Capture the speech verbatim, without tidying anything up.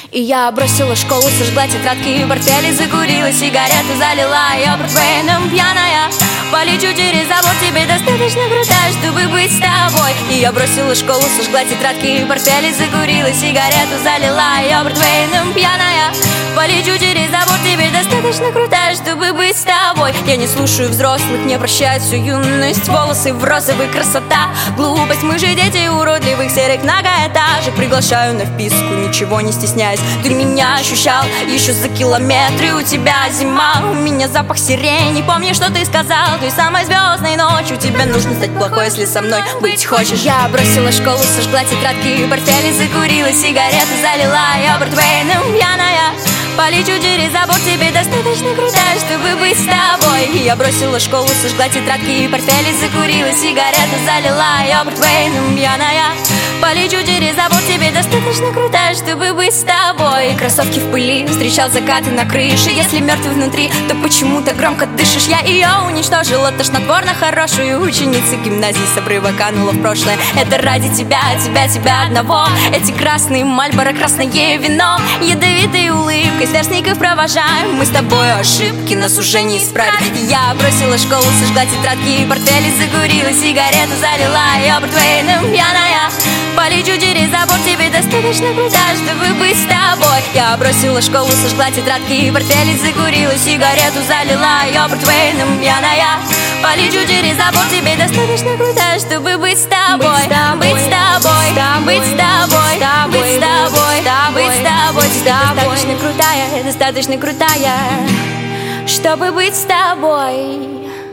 И я бросила школу, сожгла тетрадки и портфели, закурила сигарету, залила ее портвейном пьяная. Полечу через забор, тебе достаточно крутая, чтобы быть с тобой. И я бросила школу, сожгла тетрадки и портфели, закурила сигарету, залила ее портвейном пьяная. Полечу через забор, тебе достаточно крутая, чтобы быть с тобой. Я не слушаю взрослых, не прощаю всю юность. Волосы в розовый, красота, глупость. Мы же дети уродливых серых многоэтажек. Приглашаю на вписку, ничего не стесняясь. Ты меня ощущал еще за километры. У тебя зима, у меня запах сирени. Помни, что ты сказал той самой звездной ночью. Тебе нужно стать плохой, если со мной быть хочешь. Я бросила школу, сожгла тетрадки и портфели, закурила сигарету, залила ее портвейном пьяная. Полечу через забор, тебе достаточно крутая, чтобы быть с тобой. И я бросила школу, сожгла тетрадки и портфели, закурила сигарету, залила ее портвейном пьяная. Полечу через забор, тебе достаточно крутая, чтобы быть с тобой. Кроссовки в пыли, встречал закаты на крыше. Если мертвый внутри, то почему так громко дышишь? Я ее уничтожила, тошнотворно хорошую ученицу гимназии с обрыва канула в прошлое. Это ради тебя, тебя, тебя одного. Эти красные Мальборо, красное вино, ядовитые улыбкой сверстников провожаем. Мы с тобой ошибки нас уже не исправят. Я бросила школу, сожгла тетрадки и портфели, закурила сигарету, залила ее портвейном пьяная. Полечу через забор, тебе достаточно крутая, чтобы быть с тобой. Я бросила школу, сожгла тетрадки и портфели, закурила сигарету, залила ее портвейном пьяная. Полечу через забор, тебе достаточно крутая, чтобы быть с тобой. Быть с тобой, быть с тобой, быть с тобой, быть с тобой. Ты достаточно крутая, достаточно крутая, чтобы быть с тобой.